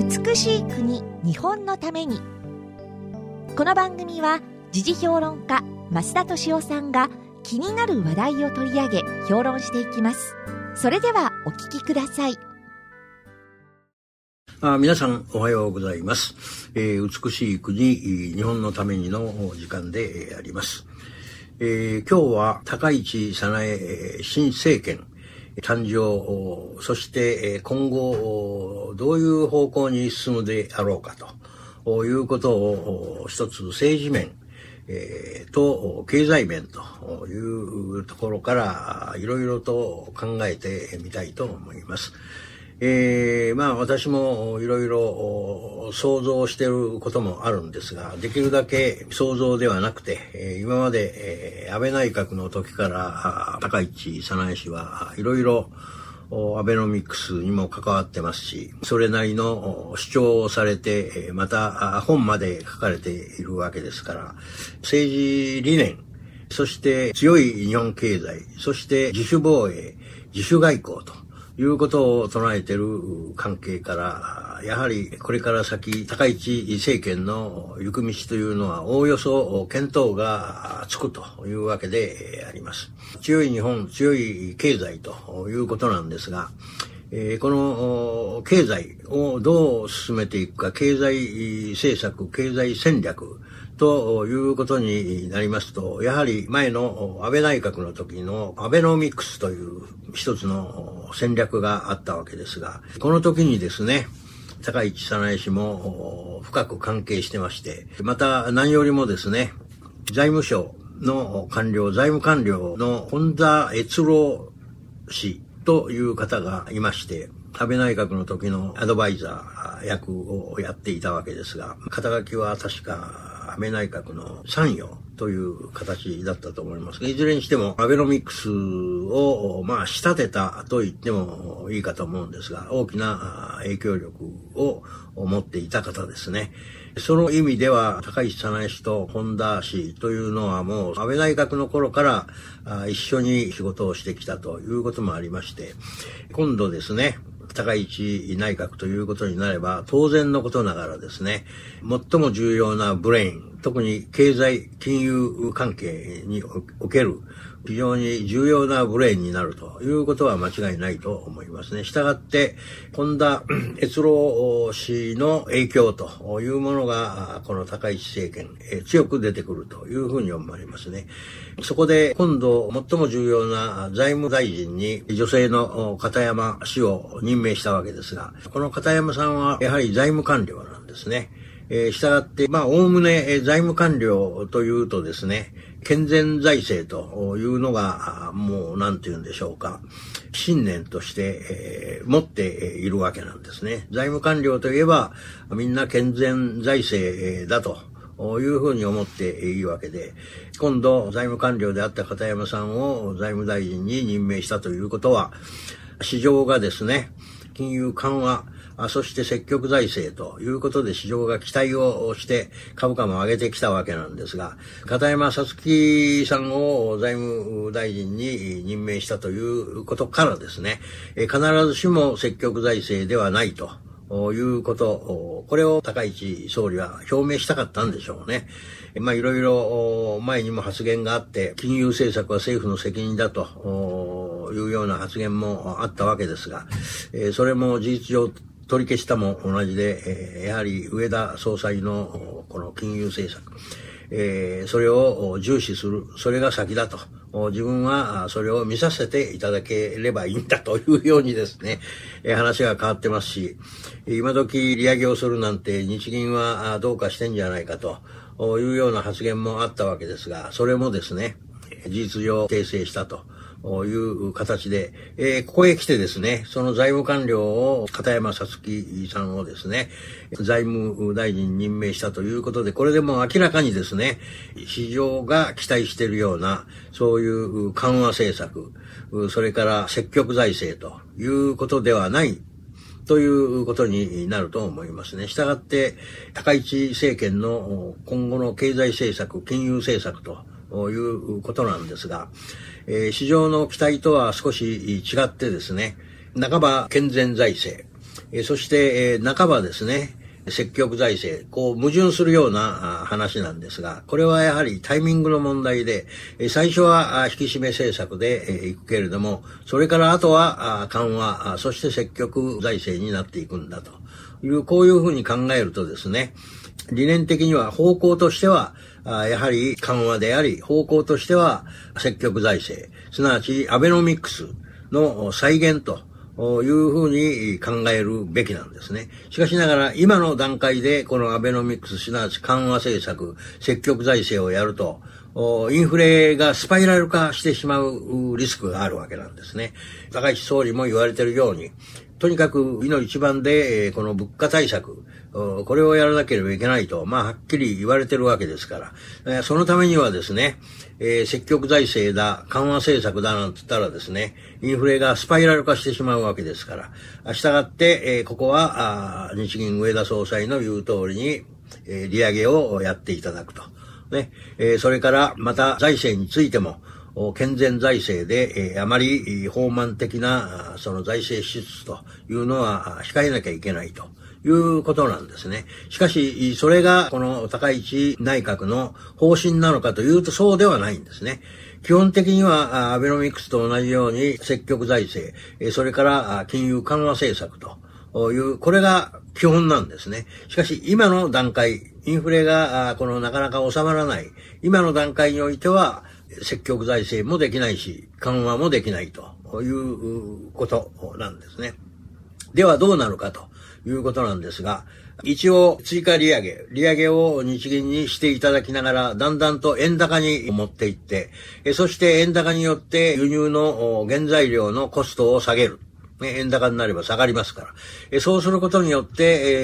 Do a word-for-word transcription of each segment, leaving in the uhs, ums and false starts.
美しい国日本のために。この番組は時事評論家増田俊夫さんが気になる話題を取り上げ評論していきます。それではお聞きください。 あ、皆さんおはようございます、えー、美しい国日本のためにの時間で、えー、あります、えー、今日は高市早苗新政権誕生、そして今後どういう方向に進むであろうかということを一つ政治面えー、と経済面というところからいろいろと考えてみたいと思います。えー、まあ私もいろいろ想像していることもあるんですが、できるだけ想像ではなくて、今まで安倍内閣の時から高市早苗氏はいろいろアベノミクスにも関わってますし、それなりの主張をされて、また本まで書かれているわけですから、政治理念、そして強い日本経済、そして自主防衛、自主外交ということを唱えている関係から、やはりこれから先、高市政権の行く道というのは、おおよそ見当がつくというわけであります。強い日本、強い経済ということなんですが、えー、この経済をどう進めていくか、経済政策、経済戦略ということになりますと、やはり前の安倍内閣の時のアベノミクスという一つの戦略があったわけですが、この時にですね、高市早苗氏も深く関係してまして、また何よりもですね、財務省の官僚、財務官僚の本田悦郎氏という方がいまして、安倍内閣の時のアドバイザー役をやっていたわけですが、肩書きは確か安倍内閣の参与という形だったと思いますが、いずれにしてもアベノミクスをまあ仕立てたと言ってもいいかと思うんですが、大きな影響力を持っていた方ですね。その意味では高市早苗氏と本田氏というのはもう安倍内閣の頃から一緒に仕事をしてきたということもありまして、今度ですね、高市内閣ということになれば当然のことながらですね、最も重要なブレイン、特に経済金融関係における非常に重要なブレインになるということは間違いないと思いますね。したがって本田悦郎氏の影響というものがこの高市政権強く出てくるというふうに思われますね。そこで今度最も重要な財務大臣に女性の片山氏を任命したわけですが、この片山さんはやはり財務官僚なんですね。えー、したがって、まあ、おおむね財務官僚というとですね、健全財政というのが、もう、なんて言うんでしょうか、信念として、えー、持っているわけなんですね。財務官僚といえば、みんな健全財政だというふうに思っていいわけで、今度、財務官僚であった片山さんを財務大臣に任命したということは、市場がですね、金融緩和、そして積極財政ということで市場が期待をして株価も上げてきたわけなんですが、片山さつきさんを財務大臣に任命したということからですね、必ずしも積極財政ではないということ、これを高市総理は表明したかったんでしょうね。まあいろいろ前にも発言があって、金融政策は政府の責任だというような発言もあったわけですが、それも事実上取り消したも同じで、やはり植田総裁のこの金融政策、えー、それを重視する、それが先だと、自分はそれを見させていただければいいんだというようにですね、話が変わってますし、今時利上げをするなんて日銀はどうかしてんじゃないかというような発言もあったわけですが、それもですね、事実上訂正したという形で、えー、ここへ来てですね、その財務官僚を片山さつきさんをですね、財務大臣に任命したということで、これでもう明らかにですね、市場が期待しているような、そういう緩和政策、それから積極財政ということではないということになると思いますね。したがって、高市政権の今後の経済政策、金融政策ということなんですが、えー、市場の期待とは少し違ってですね、半ば健全財政、 そして半ばですね、積極財政、こう矛盾するような話なんですが、これはやはりタイミングの問題で、最初は引き締め政策でいくけれども、それからあとは緩和、そして積極財政になっていくんだという、こういうふうに考えるとですね、理念的には方向としては、やはり緩和であり、方向としては積極財政、すなわちアベノミクスの再現と、いうふうに考えるべきなんですね。しかしながら今の段階でこのアベノミクス、すなわち緩和政策、積極財政をやると、インフレがスパイラル化してしまうリスクがあるわけなんですね。高市総理も言われているように、とにかくいの一番でこの物価対策、これをやらなければいけないと、まあはっきり言われているわけですから、そのためにはですね、えー、積極財政だ、緩和政策だなんて言ったらですね、インフレがスパイラル化してしまうわけですから、したがって、えー、ここはあ日銀上田総裁の言う通りに、えー、利上げをやっていただくと。ね、えー、それからまた財政についても、健全財政で、えー、あまり放漫的なその財政支出というのは控えなきゃいけないということなんですね。しかし、それがこの高市内閣の方針なのかというとそうではないんですね。基本的にはアベノミクスと同じように積極財政、それから金融緩和政策という、これが基本なんですね。しかし今の段階、インフレがこのなかなか収まらない、今の段階においては積極財政もできないし、緩和もできないということなんですね。ではどうなるかということなんですが、一応追加利上げ、利上げを日銀にしていただきながら、だんだんと円高に持っていって、そして円高によって輸入の原材料のコストを下げる。円高になれば下がりますから。そうすることによって、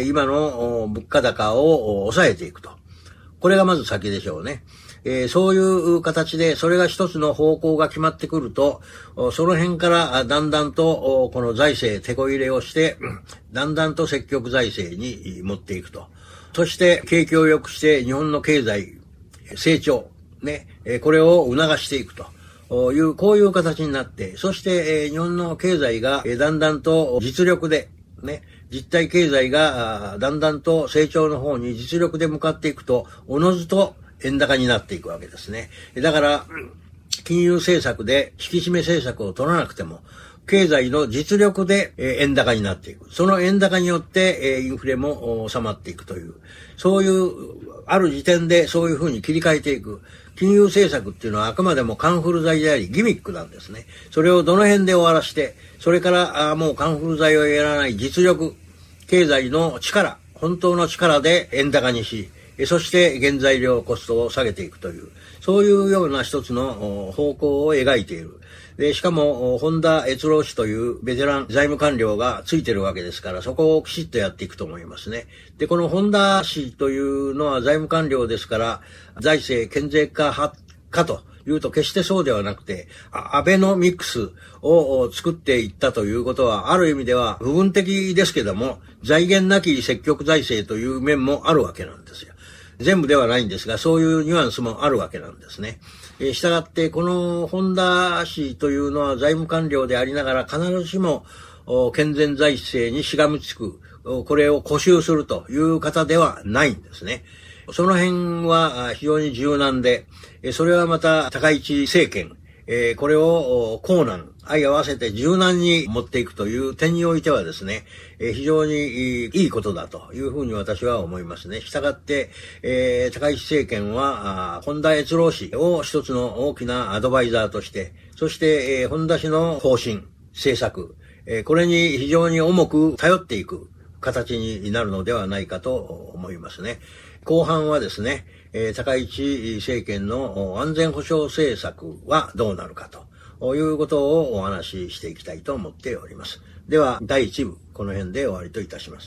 今の物価高を抑えていくと。これがまず先でしょうね。えー、そういう形で、それが一つの方向が決まってくると、その辺からだんだんと、この財政、手こ入れをして、だんだんと積極財政に持っていくと。そして、景気を良くして日本の経済、成長、ね、これを促していくという、こういう形になって、そして、日本の経済がだんだんと実力で、ね、実体経済がだんだんと成長の方に実力で向かっていくと、おのずと円高になっていくわけですね。だから、金融政策で引き締め政策を取らなくても、経済の実力で円高になっていく。その円高によってインフレも収まっていくという、そういう、ある時点でそういうふうに切り替えていく。金融政策っていうのはあくまでもカンフル剤でありギミックなんですね。それをどの辺で終わらして、それからもうカンフル剤をやらない実力、経済の力、本当の力で円高にし、そして原材料コストを下げていくという、そういうような一つの方向を描いている。で、しかも、本田悦郎氏というベテラン財務官僚がついてるわけですから、そこをきちっとやっていくと思いますね。で、この本田氏というのは財務官僚ですから、財政健全化派かというと決してそうではなくて、アベノミクスを作っていったということは、ある意味では部分的ですけども、財源なき積極財政という面もあるわけなんですよ。全部ではないんですが、そういうニュアンスもあるわけなんですね。えー、したがって、この本田氏というのは財務官僚でありながら、必ずしも健全財政にしがみつく、これを固執するという方ではないんですね。その辺は非常に柔軟で、それはまた高市政権、えー、これを硬軟、相合わせて柔軟に持っていくという点においてはですね、えー、非常にいいことだというふうに私は思いますね。したがって、えー、高市政権は本田悦郎氏を一つの大きなアドバイザーとして、そして、えー、本田氏の方針、政策、えー、これに非常に重く頼っていく形になるのではないかと思いますね。後半はですね、えー、高市政権の安全保障政策はどうなるかということをお話ししていきたいと思っております。では、だいいち部、この辺で終わりといたします。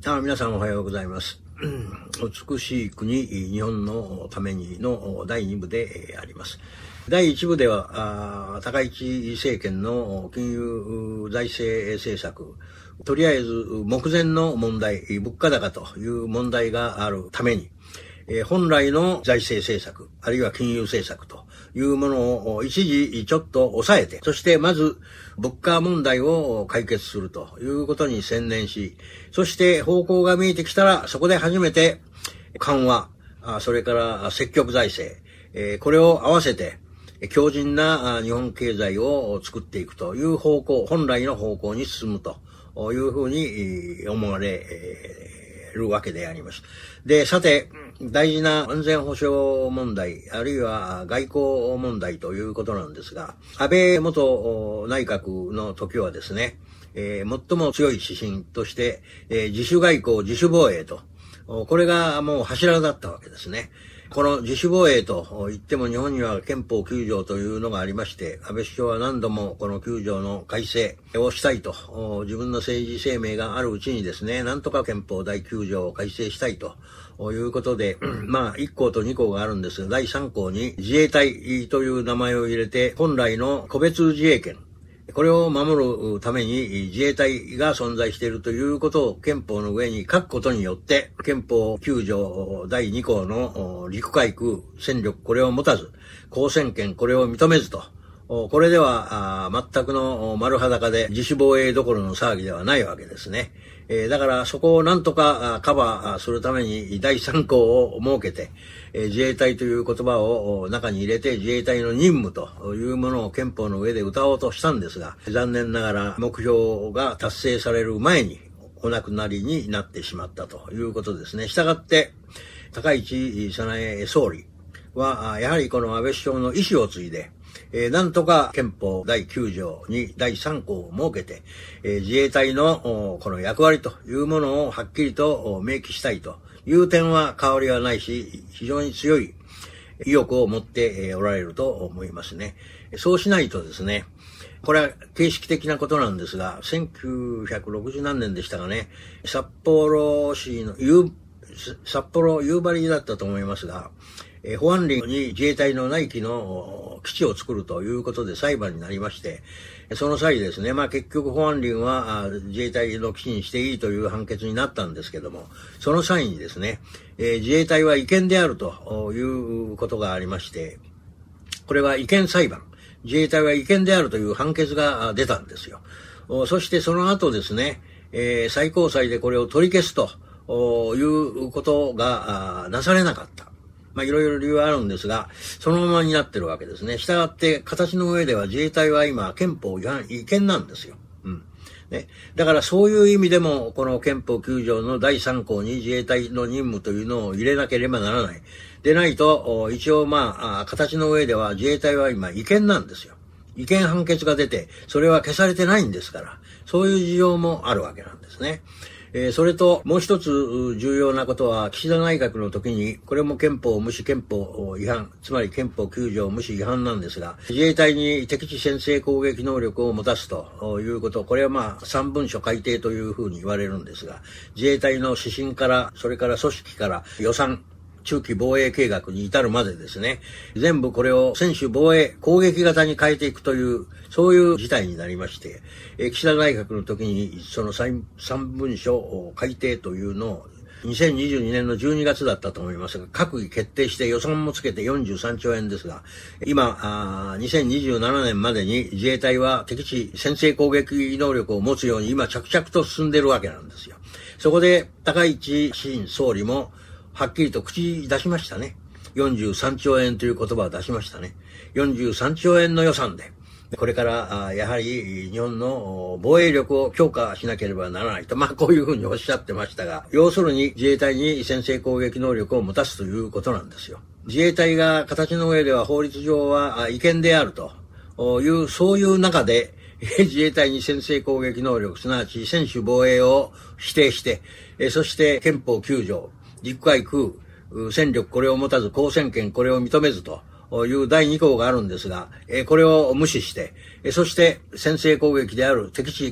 あ、皆さんおはようございます。美しい国日本のためにのだいに部であります。だいいち部では高市政権の金融財政政策、とりあえず目前の問題、物価高という問題があるために、本来の財政政策、あるいは金融政策というものを一時ちょっと抑えて、そしてまず物価問題を解決するということに専念し、そして方向が見えてきたらそこで初めて緩和、それから積極財政、これを合わせて強靭な日本経済を作っていくという方向、本来の方向に進むというふうに思われるわけであります。で、さて、大事な安全保障問題、あるいは外交問題ということなんですが、安倍元内閣の時はですね、えー、最も強い指針として、えー、自主外交、自主防衛と、これがもう柱だったわけですね。この自主防衛と言っても日本には憲法きゅう条というのがありまして、安倍首相は何度もこのきゅう条の改正をしたいと、自分の政治生命があるうちにですね、なんとか憲法だいきゅう条を改正したいということで、まあいっ項とに項があるんですが、だいさん項に自衛隊という名前を入れて、本来の個別自衛権、これを守るために自衛隊が存在しているということを憲法の上に書くことによって、憲法きゅう条だいに項の陸海空戦力、これを持たず、公選権、これを認めずと、これでは全くの丸裸で自主防衛どころの騒ぎではないわけですね。だからそこをなんとかカバーするためにだいさん項を設けて、自衛隊という言葉を中に入れて自衛隊の任務というものを憲法の上で謳おうとしたんですが、残念ながら目標が達成される前にお亡くなりになってしまったということですね。したがって高市早苗総理はやはりこの安倍首相の意思を継いで、えー、なんとか憲法だいきゅう条にだいさん項を設けて、えー、自衛隊のこの役割というものをはっきりと明記したいという点は変わりはないし、非常に強い意欲を持っておられると思いますね。そうしないとですね、これは形式的なことなんですが、せんきゅうひゃくろくじゅう何年でしたかね、札幌市の夕札幌夕張だったと思いますが、えー、保安林に自衛隊の内規の基地を作るということで裁判になりまして、その際ですね、まあ結局保安林は自衛隊の基地にしていいという判決になったんですけども、その際にですね、えー、自衛隊は違憲であるということがありまして、これは違憲裁判、自衛隊は違憲であるという判決が出たんですよ。そしてその後ですね、えー、最高裁でこれを取り消すということがなされなかった。まあいろいろ理由はあるんですが、そのままになってるわけですね。したがって形の上では自衛隊は今憲法違反、違憲なんですよ。うん。ね。だからそういう意味でも、この憲法きゅう条のだいさん項に自衛隊の任務というのを入れなければならない。でないと、一応まあ、形の上では自衛隊は今違憲なんですよ。違憲判決が出て、それは消されてないんですから、そういう事情もあるわけなんですね。えー、それともう一つ重要なことは、岸田内閣の時に、これも憲法無視憲法違反、つまり憲法きゅう条無視違反なんですが、自衛隊に敵地先制攻撃能力を持たすということ、これはまあ三文書改定というふうに言われるんですが、自衛隊の指針から、それから組織から予算、中期防衛計画に至るまでですね、全部これを専守防衛攻撃型に変えていくという、そういう事態になりまして、え岸田内閣の時にその三文書改定というのをにせんにじゅうにねんのじゅうにがつだったと思いますが、閣議決定して予算もつけてよんじゅうさんちょうえんですが、今、にせんにじゅうななねんまでに自衛隊は敵地先制攻撃能力を持つように今着々と進んでいるわけなんですよ。そこで高市新総理もはっきりと口出しましたね。よんじゅうさんちょうえんという言葉を出しましたね。よんじゅうさんちょうえんの予算で、これからやはり日本の防衛力を強化しなければならないと、まあこういうふうにおっしゃってましたが、要するに自衛隊に先制攻撃能力を持たすということなんですよ。自衛隊が形の上では法律上は違憲であるという、そういう中で、自衛隊に先制攻撃能力、すなわち専守防衛を否定して、そして憲法きゅう条、陸海空戦力これを持たず公選権これを認めずというだいに項があるんですが、これを無視して、そして先制攻撃である敵地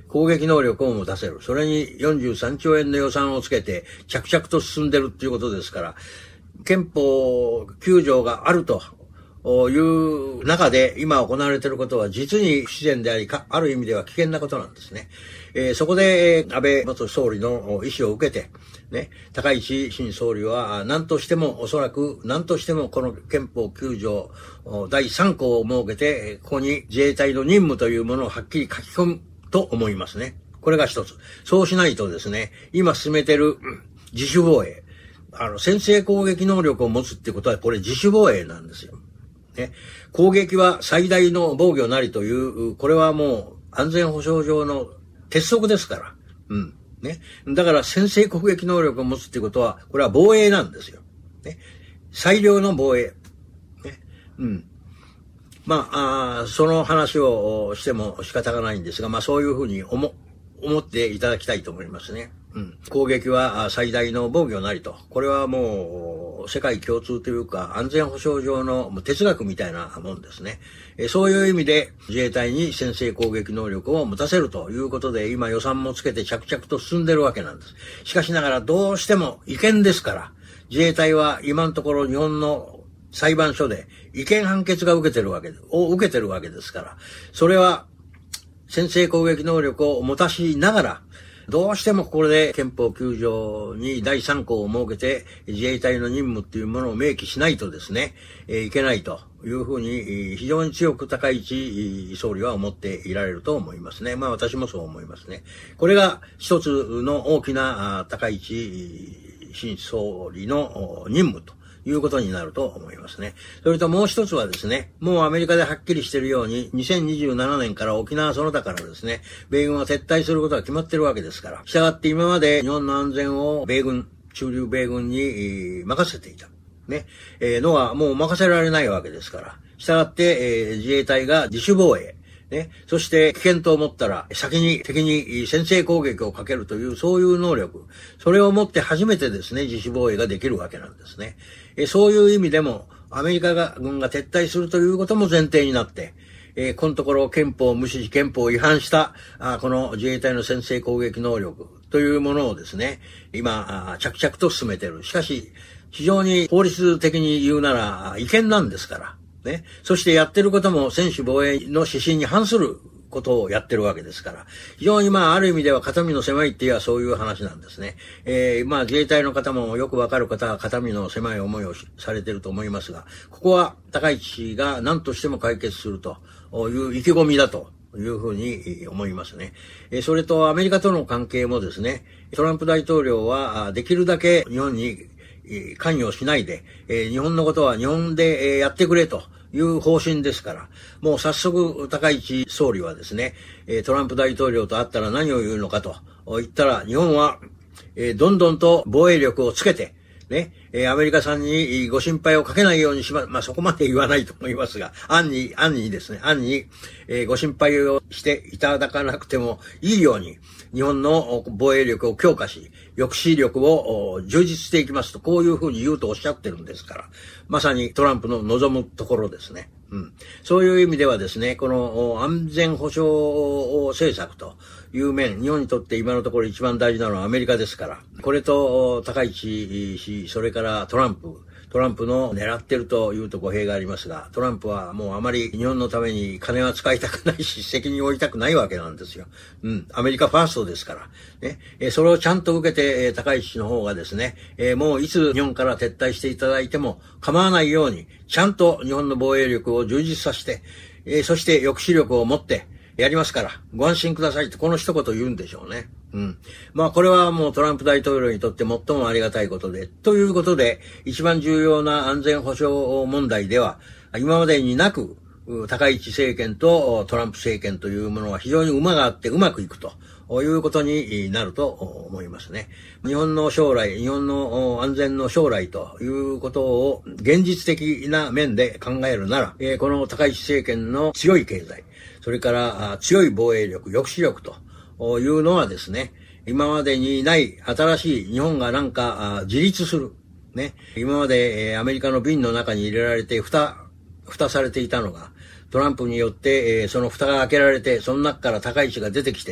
攻撃能力を持たせる。それによんじゅうさんちょうえんの予算をつけて着々と進んでるっていうことですから、憲法きゅうじょうがあるという中で今行われていることは実に不自然であり、ある意味では危険なことなんですね。えー、そこで安倍元総理の意思を受けて、ね、高市新総理は何としてもおそらく何としてもこの憲法きゅうじょうだいさんこうを設けて、ここに自衛隊の任務というものをはっきり書き込むと思いますね。これが一つ。そうしないとですね、今進めている自主防衛、あの先制攻撃能力を持つってことはこれ自主防衛なんですよ。ね、攻撃は最大の防御なりという、これはもう安全保障上の鉄則ですから。うん。ね。だから先制攻撃能力を持つってことは、これは防衛なんですよ。ね。最良の防衛。ね。うん。まあ、あその話をしても仕方がないんですが、まあそういうふうに思、思っていただきたいと思いますね。うん。攻撃は最大の防御なりと。これはもう世界共通というか安全保障上の哲学みたいなもんですね。そういう意味で自衛隊に先制攻撃能力を持たせるということで今予算もつけて着々と進んでるわけなんです。しかしながらどうしても違憲ですから、自衛隊は今のところ日本の裁判所で違憲判決が受けてるわけで、を受けてるわけですから、それは先制攻撃能力を持たしながら、どうしてもこれで憲法きゅうじょうにだいさんこうを設けて自衛隊の任務っていうものを明記しないとですね、えー、いけないというふうに非常に強く高市総理は思っていられると思いますね。まあ私もそう思いますね。これが一つの大きな高市新総理の任務ということになると思いますね。それともう一つはですね、もうアメリカではっきりしているように、にせんにじゅうななねんから沖縄その他からですね、米軍は撤退することが決まっているわけですから、したがって今まで日本の安全を米軍、駐留米軍に任せていた。ね、えー、のはもう任せられないわけですから、したがって、えー、自衛隊が自主防衛、ね。そして危険と思ったら先に敵に先制攻撃をかけるというそういう能力。それをもって初めてですね、自主防衛ができるわけなんですね。えそういう意味でもアメリカが軍が撤退するということも前提になって、えー、このところ憲法を無視し憲法を違反したあこの自衛隊の先制攻撃能力というものをですね、今着々と進めている。しかし非常に法律的に言うなら違憲なんですから。ね。そしてやってることも専守防衛の指針に反することをやってるわけですから、非常にまあある意味では肩身の狭いって言えばそういう話なんですね。えー、まあ自衛隊の方もよくわかる方は肩身の狭い思いをされていると思いますが、ここは高市が何としても解決するという意気込みだというふうに思いますね。それとアメリカとの関係もですね、トランプ大統領はできるだけ日本に関与しないで、日本のことは日本でやってくれという方針ですから、もう早速高市総理はですね、トランプ大統領と会ったら何を言うのかと言ったら、日本はどんどんと防衛力をつけて、ね、アメリカさんにご心配をかけないようにします。まあ、そこまで言わないと思いますが、暗に、暗にですね、暗に、えー、ご心配をしていただかなくてもいいように、日本の防衛力を強化し、抑止力を充実していきますと、こういうふうに言うとおっしゃってるんですから、まさにトランプの望むところですね。うん、そういう意味ではですね、この安全保障政策という面、日本にとって今のところ一番大事なのはアメリカですから、これと高市氏、それからトランプ、トランプの狙ってるというと語弊がありますが、トランプはもうあまり日本のために金は使いたくないし、責任を負いたくないわけなんですよ。うん。アメリカファーストですから。ね。え、それをちゃんと受けて、高市氏の方がですね、え、もういつ日本から撤退していただいても構わないように、ちゃんと日本の防衛力を充実させて、え、そして抑止力を持って、やりますから、ご安心くださいってこの一言言うんでしょうね。うん。まあこれはもうトランプ大統領にとって最もありがたいことで、ということで、一番重要な安全保障問題では、今までになく、高市政権とトランプ政権というものは非常に馬があってうまくいくということになると思いますね。日本の将来、日本の安全の将来ということを現実的な面で考えるなら、この高市政権の強い経済、それから強い防衛力、抑止力というのはですね、今までにない新しい日本がなんか自立する。ね。今までアメリカの瓶の中に入れられて蓋、蓋されていたのが、トランプによってその蓋が開けられて、その中から高市が出てきて、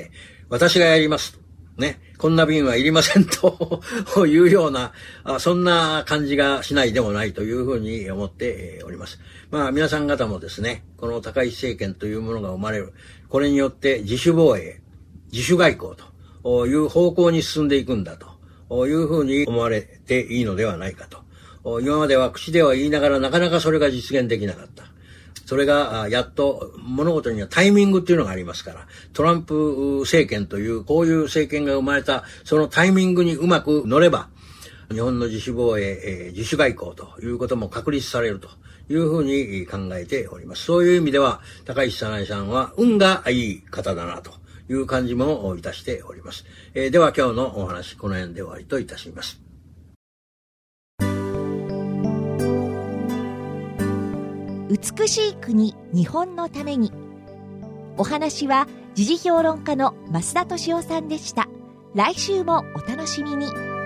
私がやりますと。ね。こんな便はいりませんというような、そんな感じがしないでもないというふうに思っております。まあ皆さん方もですね、この高市政権というものが生まれる。これによって自主防衛、自主外交という方向に進んでいくんだというふうに思われていいのではないかと。今までは口では言いながらなかなかそれが実現できなかった。それがやっと物事にはタイミングっていうのがありますから、トランプ政権というこういう政権が生まれたそのタイミングにうまく乗れば、日本の自主防衛、自主外交ということも確立されるというふうに考えております。そういう意味では高市早苗さんは運がいい方だなという感じもいたしております。えー、では今日のお話この辺で終わりといたします。 美しい国日本のために。お話は時事評論家の増田俊雄さんでした。来週もお楽しみに。